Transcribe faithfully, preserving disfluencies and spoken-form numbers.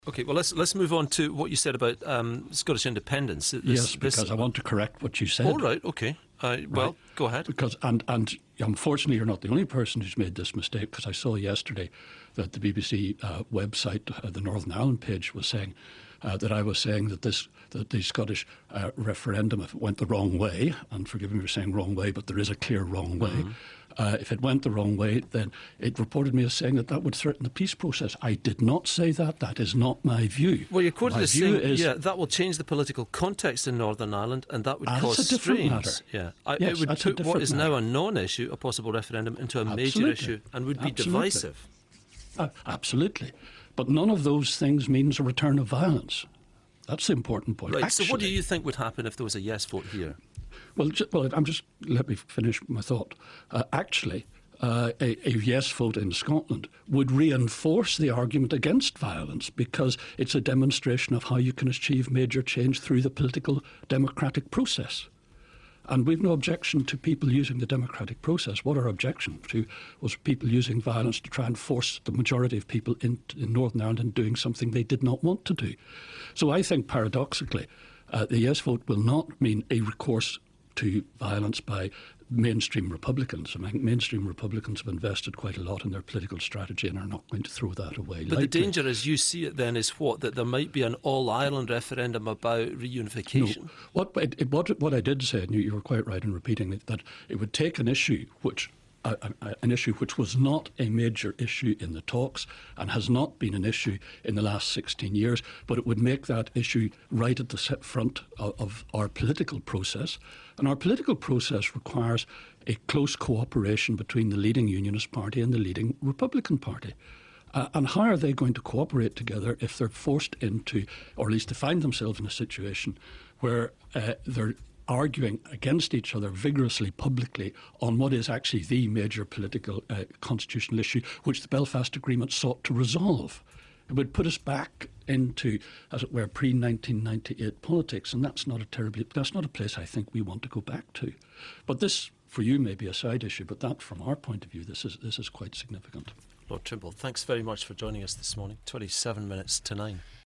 Okay, well, let's let's move on to what you said about um, Scottish independence. This, yes, because this... I want to correct what you said. All right, okay. Uh, well, right. Go ahead. Because and and unfortunately, you're not the only person who's made this mistake. Because I saw yesterday that the B B C uh, website, uh, the Northern Ireland page, was saying uh, that I was saying that this that the Scottish uh, referendum, if it went the wrong way, and forgive me for saying wrong way, but there is a clear wrong way. Mm-hmm. Uh, if it went the wrong way, then it reported me as saying that that would threaten the peace process. I did not say that. That is not my view. Well, you're quoted my as view saying, is, yeah, that will change the political context in Northern Ireland, and that would ah, cause that's a different strains. matter. Yeah, I, yes, it would that's put a what is matter. now a non-issue, a possible referendum, into a Absolutely. major issue, and would be Absolutely. divisive. Uh, absolutely, but none of those things means a return of violence. That's the important point. Right. Actually, so, what do you think would happen if there was a yes vote here? Well, just, well, I'm just let me finish my thought. Uh, actually. Uh, a, a yes vote in Scotland would reinforce the argument against violence, because it's a demonstration of how you can achieve major change through the political democratic process. And we've no objection to people using the democratic process. What our objection to was people using violence to try and force the majority of people in, in Northern Ireland into doing something they did not want to do. So I think, paradoxically, uh, the yes vote will not mean a recourse to violence by mainstream Republicans. I mean, mainstream Republicans have invested quite a lot in their political strategy and are not going to throw that away. But lightly. The danger, as you see it then, is what? That there might be an all-Ireland referendum about reunification? No. What, it, what, what I did say, and you, you were quite right in repeating it, that it would take an issue which Uh, uh, an issue which was not a major issue in the talks and has not been an issue in the last sixteen years, but it would make that issue right at the front of, of our political process. And our political process requires a close cooperation between the leading Unionist Party and the leading Republican Party. Uh, and how are they going to cooperate together if they're forced into, or at least to find themselves in a situation where uh, they're arguing against each other vigorously publicly on what is actually the major political uh, constitutional issue which the Belfast Agreement sought to resolve? It would put us back into, as it were, pre nineteen ninety-eight politics, and that's not a terribly that's not a place I think we want to go back to. But this, for you, may be a side issue, but that, from our point of view, this is this is quite significant. Lord Trimble, thanks very much for joining us this morning. twenty-seven minutes to nine.